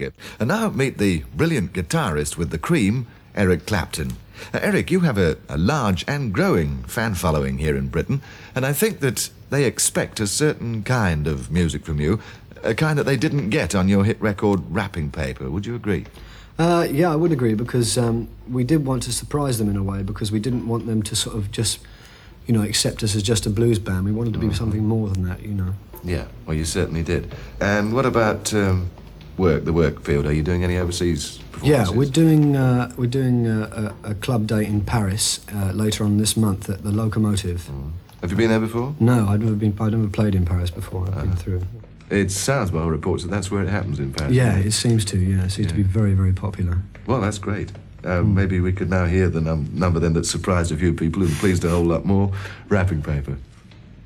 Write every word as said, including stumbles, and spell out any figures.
And now meet the brilliant guitarist with the Cream, Eric Clapton. Uh, Eric, you have a, a large and growing fan following here in Britain, and I think that they expect a certain kind of music from you, a kind that they didn't get on your hit record Wrapping Paper. Would you agree? Uh, yeah, I would agree, because um, we did want to surprise them in a way, because we didn't want them to sort of just, you know, accept us as just a blues band. We wanted to be mm-hmm. something more than that, you know. Yeah, well, you certainly did. And what about um, work, the work field? Are you doing any overseas performances? Yeah, we're doing uh, we're doing uh, a, a club date in Paris uh, later on this month at the Locomotive. Mm. Have you been there before? No, I've never been. I've never played in Paris before. I've uh, been through. It sounds by all reports that that's where it happens in Paris. Yeah, it seems to. Yeah, it seems yeah. to be very, very popular. Well, that's great. Uh, mm. Maybe we could now hear the num number then that surprised a few people and pleased a whole lot more. Wrapping Paper.